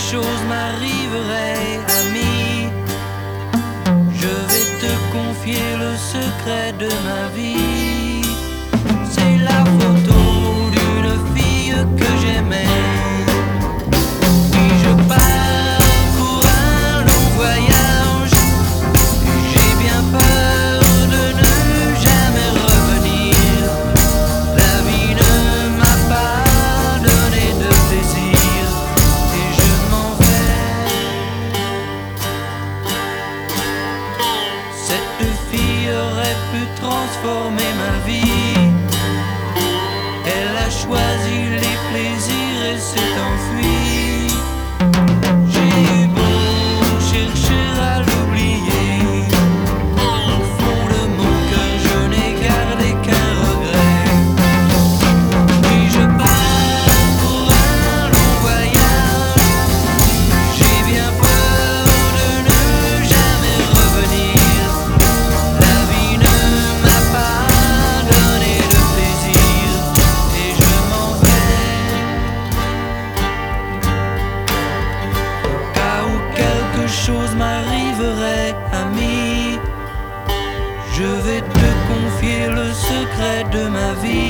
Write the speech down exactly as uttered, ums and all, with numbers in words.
chose m'arriverait, ami, je vais te confier le secret de ma vie. C'est la photo d'une fille que j'aimais. Puis je pars pour un long voyage. J'ai bien peur de ne jamais revenir. La vie ne m'a pas donné de plaisir et je m'en vais. Cette fille aurait pu transformer ma vie. Elle a choisi les plaisirs et s'est enfuie. J'ai eu beau chercher à l'oublier, au fond de mon cœur je n'ai gardé qu'un regret. Puis je pars pour un long voyage. J'ai bien peur de ne jamais revenir. La vie ne m'a pas donné de plaisir et je m'en vais. Au cas où quelque chose m'arriverait, ami, je vais te confier le secret de ma vie.